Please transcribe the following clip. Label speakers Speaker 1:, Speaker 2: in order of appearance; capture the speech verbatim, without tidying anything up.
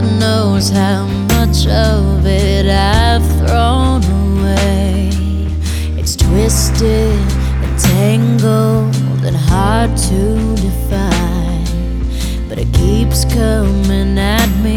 Speaker 1: God knows how much of it I've thrown away. It's twisted and tangled and hard to define, but it keeps coming at me